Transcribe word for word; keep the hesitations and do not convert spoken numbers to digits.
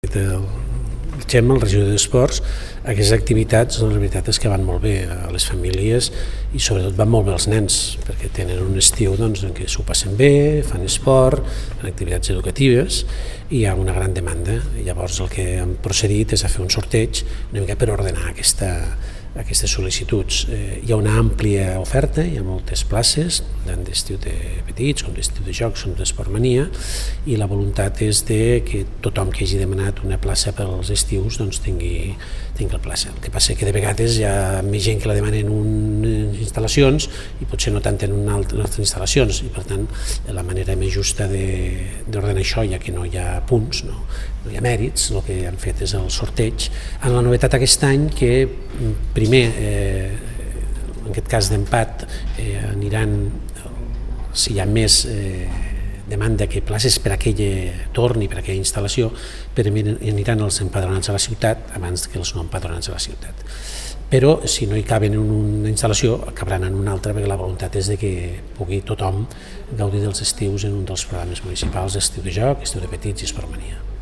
El Gemma, el regidor d'Esports, aquestes activitats, la veritat és que van molt bé a les famílies i sobretot van molt bé als nens, perquè tenen un estiu doncs, en què s'ho passen bé, fan esport, fan activitats educatives i hi ha una gran demanda. I llavors el que hem procedit és a fer un sorteig una mica per ordenar aquesta, aquestes sol·licituds. Eh, hi ha una àmplia oferta, hi ha moltes places, tant d'estiu de petits com d'estiu de jocs com d'esportmania, i la voluntat és de que tothom que hagi demanat una plaça per als estius doncs, tingui, tingui la plaça. El que passa que de vegades hi ha més gent que la demana en unes instal·lacions i potser no tant en una altra, en altres instal·lacions, i per tant la manera més justa d'ordenar això, ja que no hi ha punts, no, no hi ha mèrits, el que han fet és el sorteig. En la novetat aquest any que primer, eh, en aquest cas d'empat, eh, aniran, si hi ha més eh, demanda que places per a aquell torn i per a aquella instal·lació, però aniran els empadronats a la ciutat abans que els no empadronats a la ciutat. Però si no hi caben en una instal·lació, acabaran en una altra, perquè la voluntat és de que pugui tothom gaudir dels estius en un dels programes municipals, estiu de joc, estiu de petits i esportmania.